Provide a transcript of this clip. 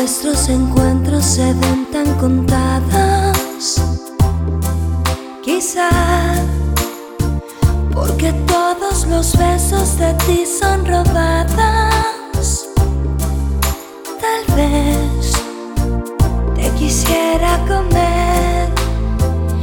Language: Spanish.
nuestros encuentros se ven tan contados. Quizá porque todos los besos de ti son robados.